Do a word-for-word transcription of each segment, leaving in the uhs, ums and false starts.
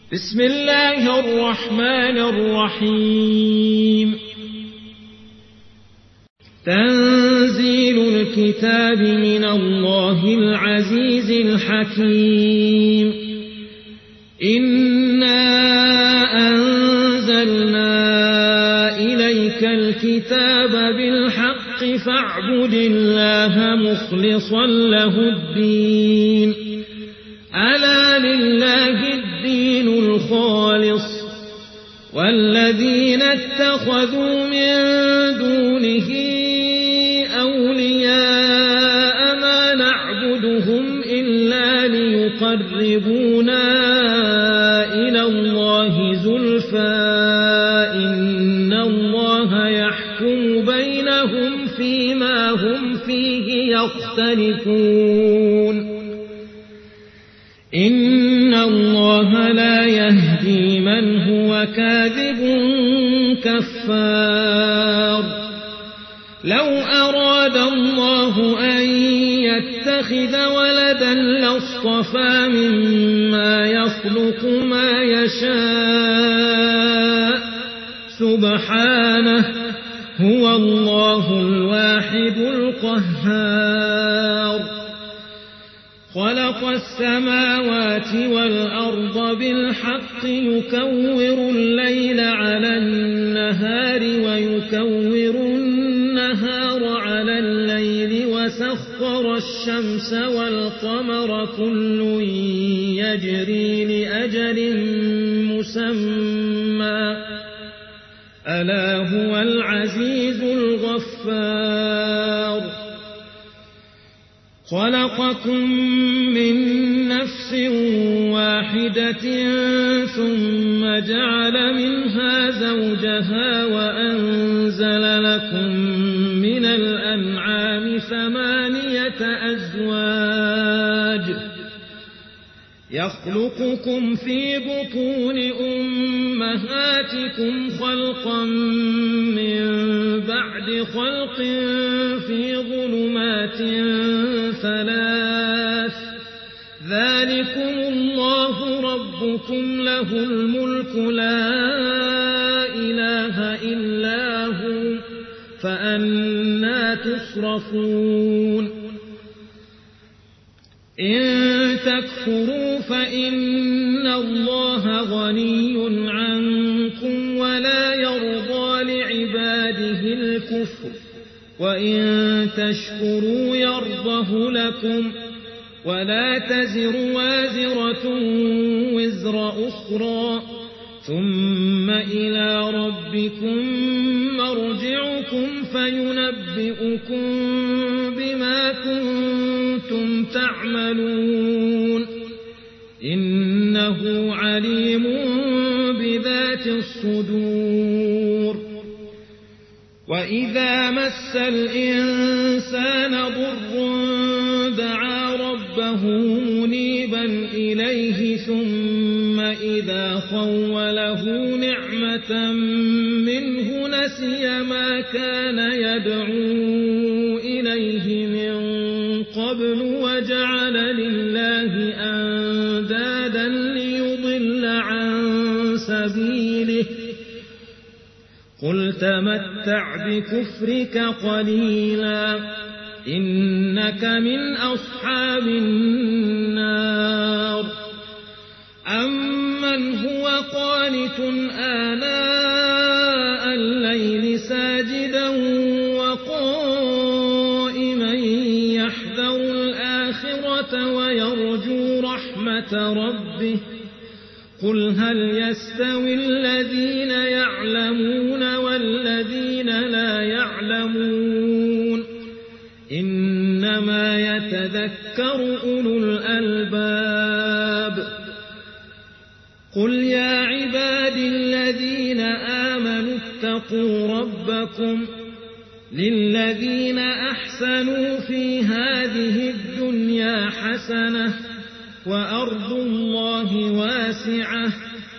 بسم الله الرحمن الرحيم. تنزيل الكتاب من الله العزيز الحكيم. إنا أنزلنا إليك الكتاب بالحق فاعبد الله مخلصا له الدين. ألا لله الدين الخالص والذين اتخذوا من دونه أولياء ما نعبدهم إلا ليقربونا إلى الله زلفى إن الله يحكم بينهم فيما هم فيه يختلفون. إن الله لا يهدي من هو كاذب كفار. لو أراد الله أن يتخذ ولدا لاصطفى مما يخلق ما يشاء سبحانه هو الله الواحد القهار. خلق السماوات والأرض بالحق يكور الليل على النهار ويكور النهار على الليل وسخر الشمس والقمر كل يجري لأجل مسمى ألا هو العزيز الغفار. خلقكم من نفس واحدة ثم جعل منها زوجها وأنزل لكم من الأنعام ثمانية أزواج يخلقكم في بطون أمهاتكم خلقا من بعد خلق في ظلمات ثلاث ذلكم الله ربكم له الملك لا إله إلا هو فأنى تصرفون. إن تكفروا فإن الله غني عنكم ولا يرضى لعباده الكفر وإن تشكروا يرضه لكم ولا تزر وازرة وزر أخرى ثم إلى ربكم مرجعكم فينبئكم بما كنتم تعملون. إنه عليم بذات الصدور. وإذا مس الإنسان ضر دعا ربه منيبا إليه ثم إذا خوله نعمة منه نسي ما كان يدعو إليه من قبل وجعل لله أندادا ليضل عن سبيله. قل تمتع بكفرك قليلا إنك من أصحاب النار. أمن هو قانت آناء الليل ساجدا وقائما يحذر الآخرة ويرجو رحمة ربه قل هل يستوي الذين يعلمون والذين لا يعلمون إنما يتذكر أولو الألباب. قل يا عبادي الذين آمنوا اتقوا ربكم للذين أحسنوا في هذه الدنيا حسنة وأرض الله واسعة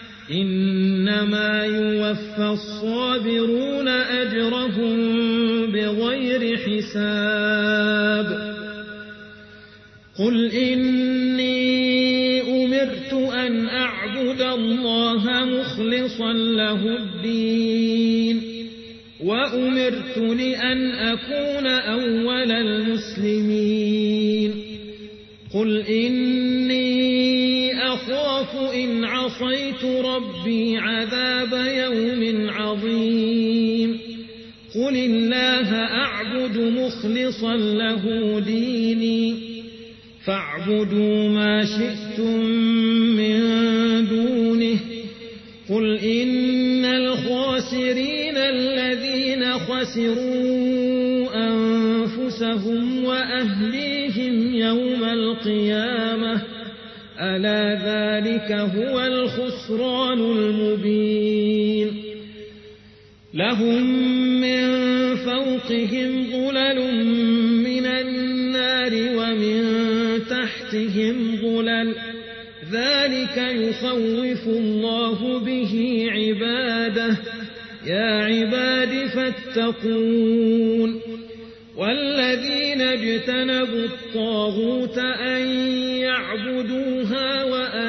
إنما يوفى الصابرون أجرهم بغير حساب. قل إني أمرت أن أعبد الله مخلصا له الدين وأمرت لأن أكون أول المسلمين قل إني أخاف إن عصيت ربي عذاب يوم عظيم قل الله أعبد مخلصا له ديني فاعبدوا ما شئتم من دونه قل إن الخاسرين الذين خسروا أنفسهم وأهليهم يوم القيامة ألا ذلك هو الخسران المبين لهم من فوقهم ظلل من النار ومن تحتهم ظلل ذلك يخوف الله به عباده يا عباد فاتقون والذين اجتنبوا الطاغوت أن يعبدوها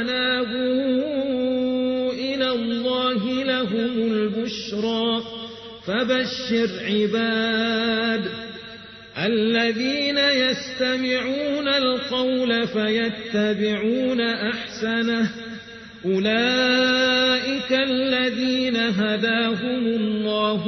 وأنابوا إلى الله لهم البشرى فبشر عباد الذين يستمعون القول فيتبعون أحسنه أولئك الذين هداهم الله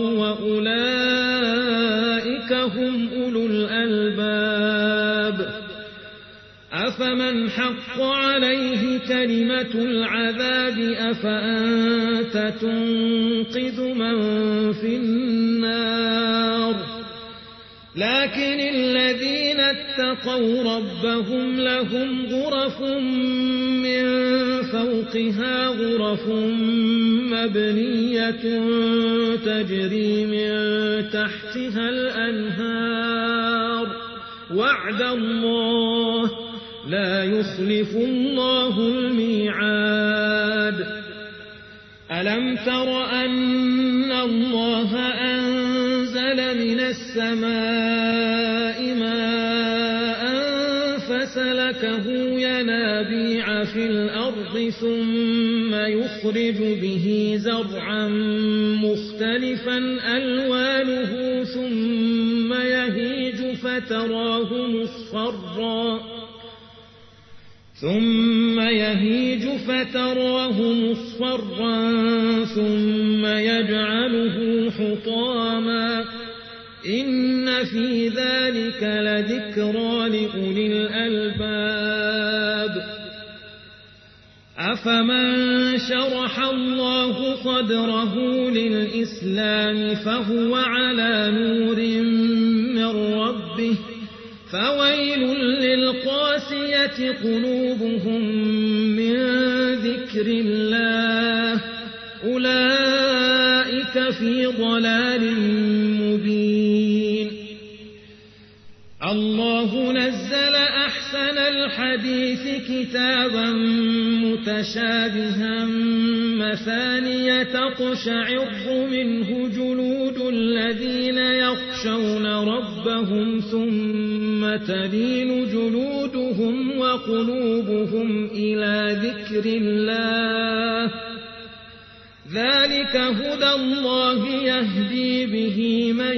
وأولئك هم أولو الألباب أفمن حق عليه كلمة العذاب أفأنت تنقذ من في النار لكن الذين اتقوا ربهم لهم غرف من فوقها غرف مبنية تجري من تحتها الأنهار وعد الله لا يخلف الله الميعاد ألم تر أن الله أنزل من السماء ماء فسلكه ينابيع في الأرض ثم يخرج به زرعا مختلفا ألوانه ثم يهيج فتراه مصفرا ثم يهيج فتراه مصفرا ثم يجعله حطاما إن في ذلك لذكرى لأولي الألباب أفمن شرح الله صدره للإسلام فهو على نور من ربه فويل للقاسية قلوبهم من ذكر الله أولئك في ضلال مبين الله نزل أحسن الحديث كتابا متشابها مثانية تقشعر منه جلود الذين يخشون ربهم ثم تلين جلودهم وقلوبهم إلى ذكر الله ذلك هدى الله يهدي به من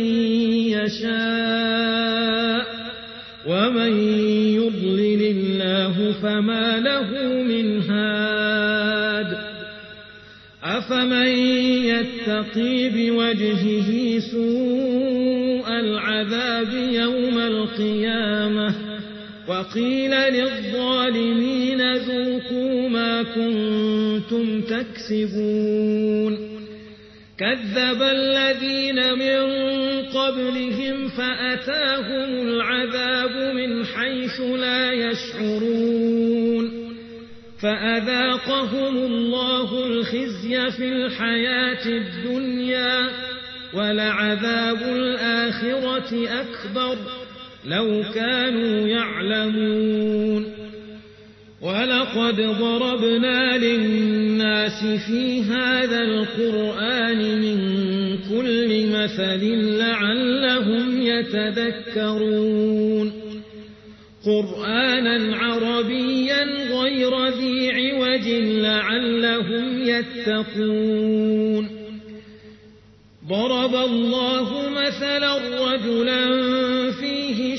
يشاء ومن يضلل الله فما له من هاد أفمن يتقي بوجهه سوء العذاب يوم القيامة وقيل للظالمين ذوقوا ما كنتم تكسبون كذب الذين من قبلهم فأتاهم العذاب من حيث لا يشعرون فأذاقهم الله الخزي في الحياة الدنيا ولعذاب الآخرة أكبر لو كانوا يعلمون ولقد ضربنا للناس في هذا القرآن من كل مثل لعلهم يتذكرون قرآنا عربيا غير ذي عوج لعلهم يتقون ضرب الله مثلا رجلا فيه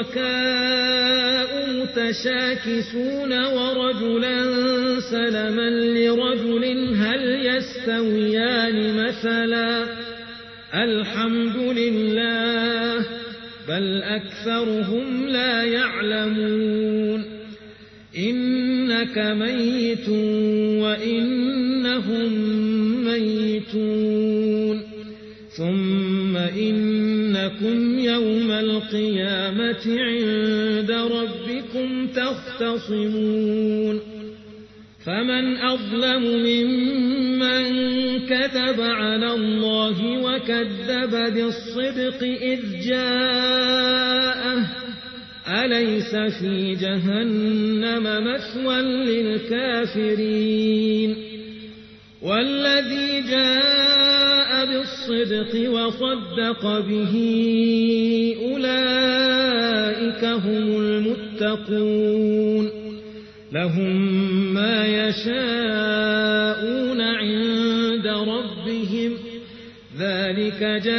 شركاء متشاكسون ورجلا سلما لرجل هل يستويان مثلا الحمد لله بل أكثرهم لا يعلمون إنك ميت وإنهم ميتون ثم إنكم يوم القيامة عند ربكم تختصمون فمن أظلم ممن كذب على الله وكذب بالصدق إذ جاءه أليس في جهنم مثوى للكافرين والذي جاء بالصدق وصدق به أولئك هم المتقون لهم ما يشاءون عند ربهم ذلك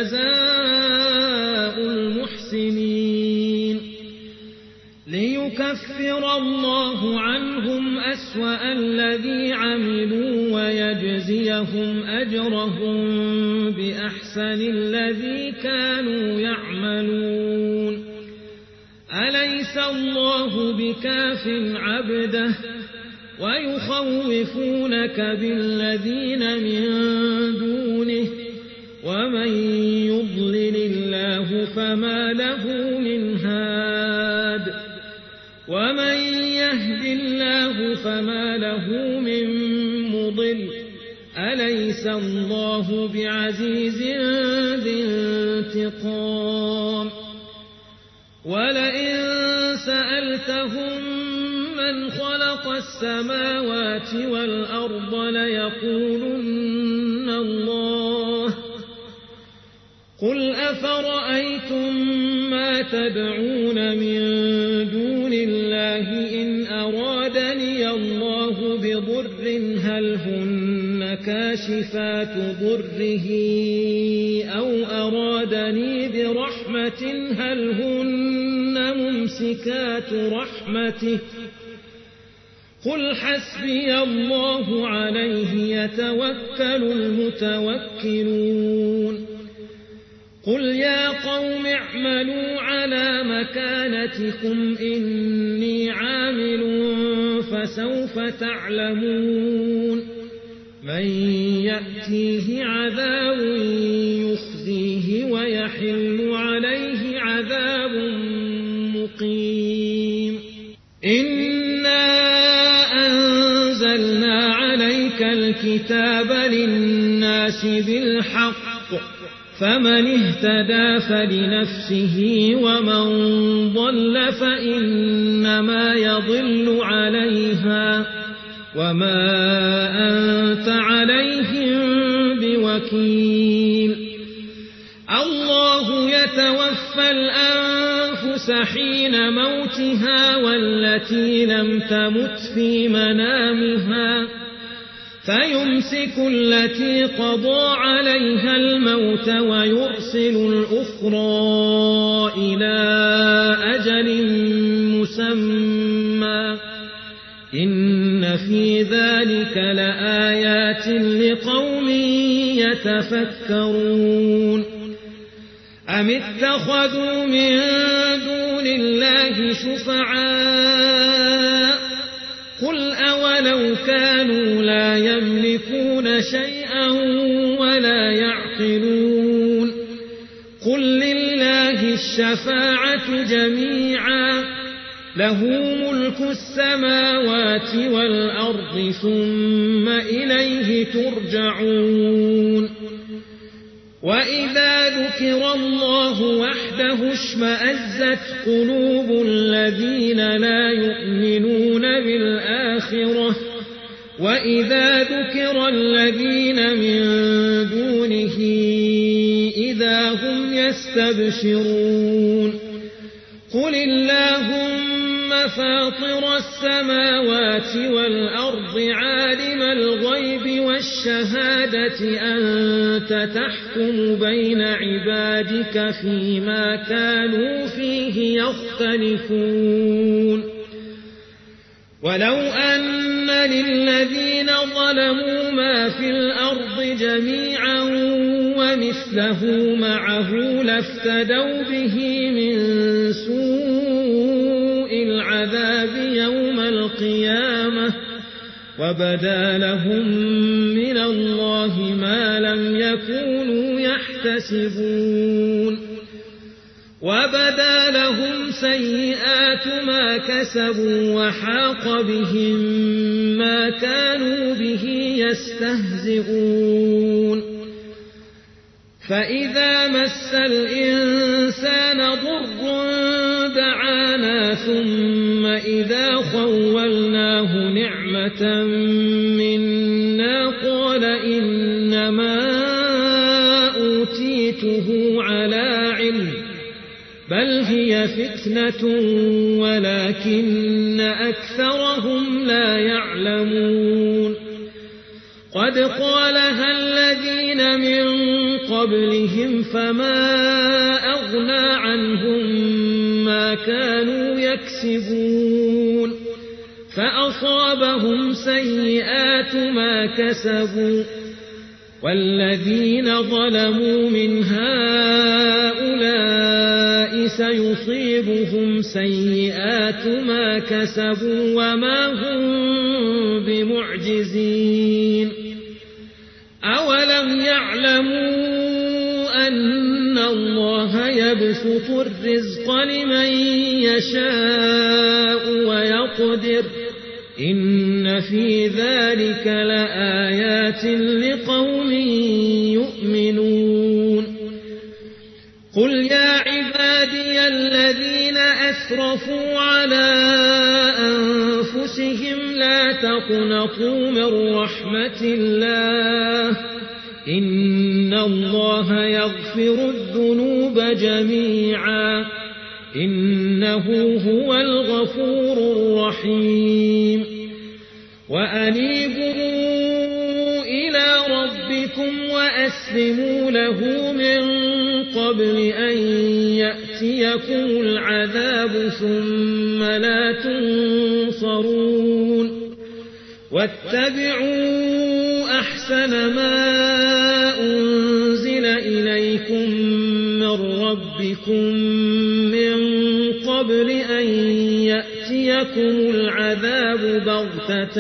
جزاء المحسنين ليكفر الله عنهم أسوأ الذي عملوا ويجزيهم أجرهم بأحسن الذي كانوا يعملون أليس الله بكاف عبده ويخوفونك بالذين من دونه ومن يضلل الله فما له من هاد ومن يهد الله فما له من مضل أليس الله بعزيز ذي انتقام ولئن سألتهم من خلق السماوات والأرض ليقولن الله قل أفرأيتم ما تدعون من دون الله إن أرادني الله بضر هل هن كاشفات ضره أو أرادني برحمة هل هن ممسكات رحمته قل حسبي الله عليه يتوكل المتوكلون قل يا قوم اعملوا على مكانتكم إني عامل فسوف تعلمون من يأتيه عذاب يخزيه ويحل عليه عذاب مقيم إنا أنزلنا عليك الكتاب للناس بالحق فمن اهتدى فلنفسه ومن ضل فإنما يضل عليها وما أنت عليهم بوكيل الله يتوفى الأنفس حين موتها والتي لم تمت في منامها فيمسك التي قضى عليها الموت ويرسل الأخرى إلى أجل مسمى إن في ذلك لآيات لقوم يتفكرون أم اتخذوا من دون الله شفعاء قل أولو كانوا لا يملكون شيئا ولا يعقلون قل لله الشفاعة جميعا له ملك السماوات والأرض ثم إليه ترجعون وإذا ذكر الله وحده اشمأزت قلوب الذين لا يؤمنون بالآخرة وإذا ذكر الذين من دونه إذا هم يستبشرون قل اللهم فاطر السماوات والأرض عالم الغيب والشهادة أنت تحكم بين عبادك فيما كانوا فيه يختلفون ولو أن للذين ظلموا ما في الأرض جميعا ومثله معه لافتدوا به من سوء العذاب يوم القيامة وبدا لهم من الله ما لم يكونوا يحتسبون وبدا لهم سيئات ما كسبوا وحاق بهم ما كانوا به يستهزئون فإذا مس الإنسان ضر دعانا ثم إذا خولناه نعمة منا قال إنما أوتيته على علم بل هي فتنة ولكن أكثرهم لا يعلمون قد قالها الذين من قبلهم فما أغنى عنهم ما كانوا يكسبون فأصابهم سيئات ما كسبوا والذين ظلموا من هؤلاء سيصيبهم سيئات ما كسبوا وما هم بمعجزين أولم يعلموا أن الله يبسط الرزق لمن يشاء ويقدر إن في ذلك لآيات لقوم يؤمنون قل يا عبادي الذين أسرفوا على أنفسهم لا تقنطوا من رحمة الله إن الله يغفر الذنوب جميعا إنه هو الغفور الرحيم وأنيبوا إلى ربكم وأسلموا له من قبل أن يأتيكم العذاب ثم لا تنصرون واتبعوا أحسن ما أنزل إليكم من ربكم من قبل أن يأتيكم العذاب بغتة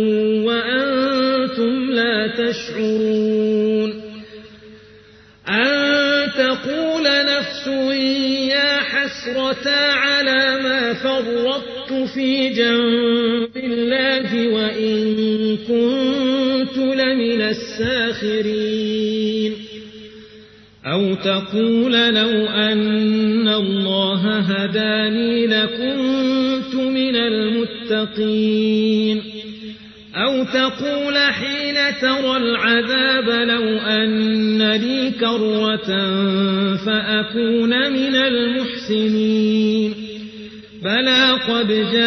وأنتم لا تشعرون أن تقول نفس يا حسرة على ما فرطت في جنب الله وإن كنت لمن الساخرين أو تقول لو أن الله هداني لكنت من المتقين أو تقول حين ترى العذاب لو أن لي كرة فأكون من المحسنين بلى قد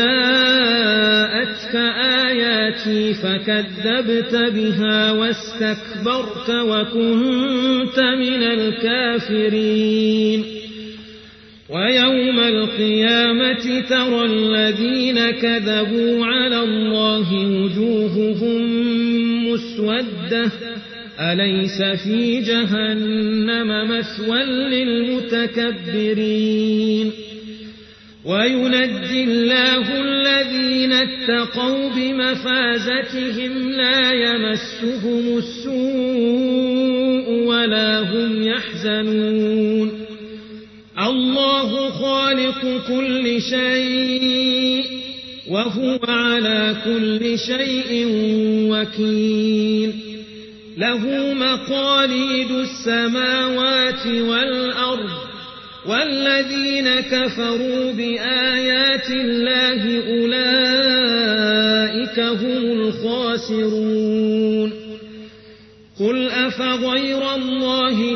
جاءتك آياتي فكذبت بها واستكبرت وكنت من الكافرين ويوم القيامة ترى الذين كذبوا على الله وجوههم مسودة أليس في جهنم مثوى للمتكبرين وينجي الله الذين اتقوا بمفازتهم لا يمسهم السوء ولا هم يحزنون الله خالق كل شيء وهو على كل شيء وكيل له مقاليد السماوات والأرض والذين كفروا بآيات الله أولئك هم الخاسرون قل أفغير الله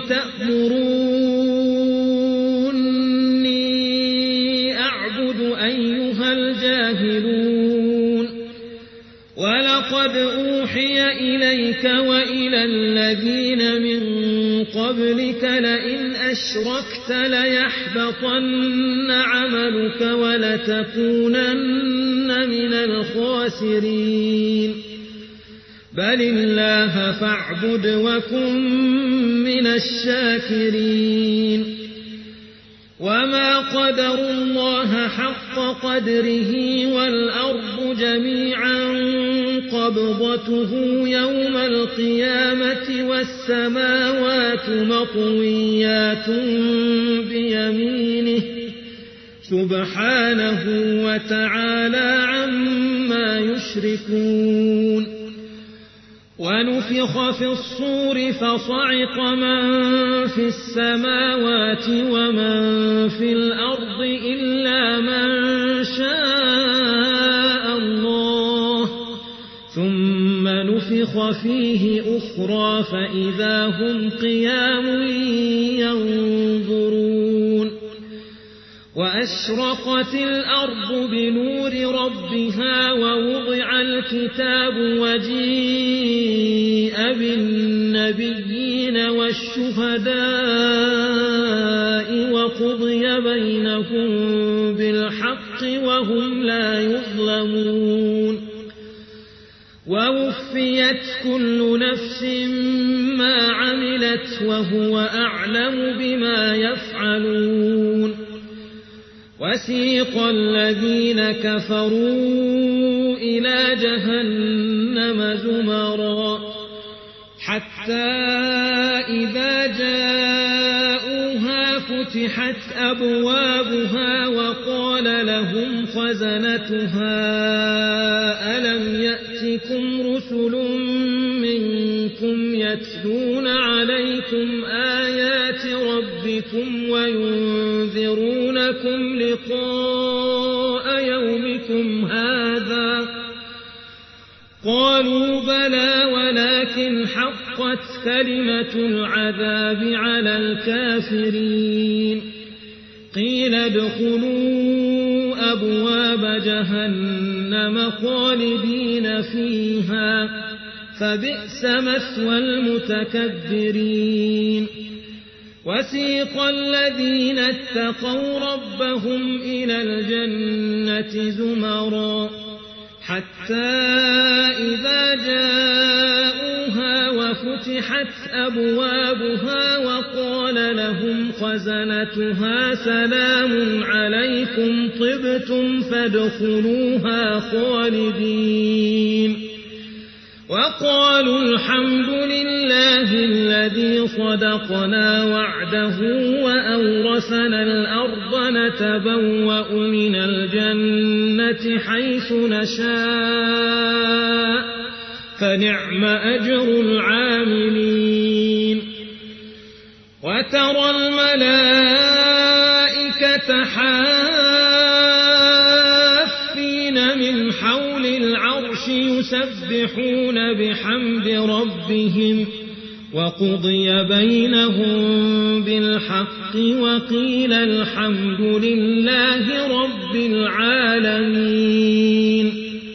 تأمروني أعبد أيها الجاهلون إليك وإلى الذين من قبلك لئن أشركت ليحبطن عملك ولتكونن من الخاسرين بل الله فاعبد وكن من الشاكرين وما قدروا الله حق قدره والأرض جميعا قبضته يوم القيامة والسماوات مطويات بيمينه سبحانه وتعالى عما يشركون ونفخ في الصور فصعق من في السماوات ومن في الأرض إلا من شاء الله ثم نفخ فيه أخرى فإذا هم قيام ينظرون وأشرقت الأرض بنور ربها ووضع الكتاب وجيء بالنبيين والشهداء وقضي بينهم بالحق وهم لا يظلمون ووفيت كل نفس ما عملت وهو أعلم بما يفعلون وسيق الذين كفروا إلى جهنم زمرا حتى إذا جاءوها فتحت أبوابها وقال لهم خزنتها ألم يأتكم رسل منكم يتلون عليكم آيات ربكم وينذرونكم لقاء يومكم هذا قالوا بلى ولكن حقت كلمة العذاب على الكافرين قيل ادخلوا أبواب جهنم خالدين فيها فبئس مثوى المتكبرين وسيق الذين اتقوا ربهم إلى الجنة زمرا حتى إذا جاءوها وفتحت أبوابها وقال لهم خزنتها سلام عليكم طبتم فادخلوها خالدين وقالوا الحمد لله الذي صدقنا وعده وأورثنا الأرض نتبوأ من الجنة حيث نشاء فنعم أجر العاملين وترى الملائكة حافين من حول العرش يسبحون بحمد ربهم وقضي بينهم بالحق وقيل الحمد لله رب العالمين